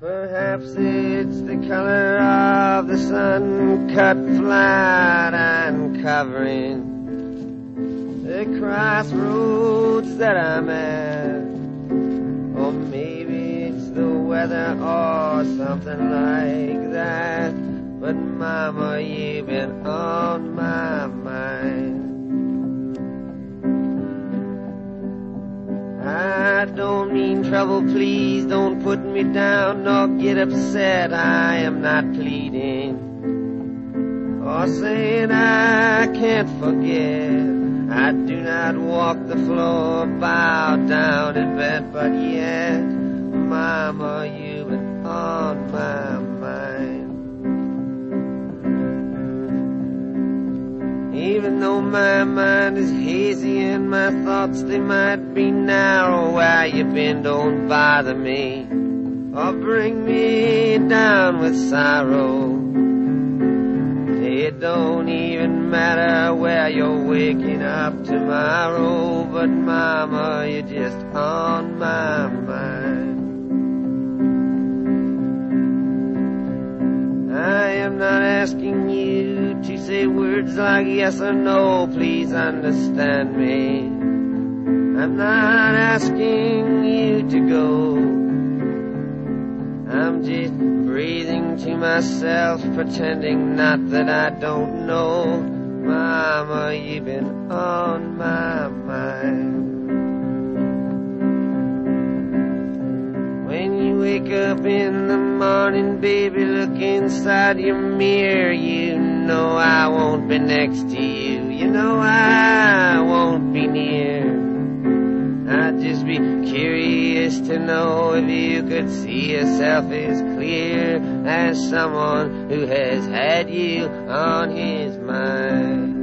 Perhaps it's the color of the sun cut flat and covering the crossroads that I'm at. Or maybe it's the weather or something like that. But Mama, you've been on my mind. I don't mean trouble, please don't put me down nor get upset. I am not pleading or saying I can't forget. I do not walk the floor, bow down in bed, but yet, Mama, you've been on my mind. Even though my mind is hazy and my thoughts, they might be narrow, where you been don't bother me or bring me down with sorrow. It don't even matter where you're waking up tomorrow, but Mama, you're just on my mind. I am not asking you to say words like yes or no, please understand me. I'm not asking you to go. I'm just breathing to myself, pretending not that I don't know. Mama, you've been on my mind. When you wake up in the morning, baby, look inside your mirror. You know I won't be next to you. You know I won't be near. I'd just be curious to know if you could see yourself as clear as someone who has had you on his mind.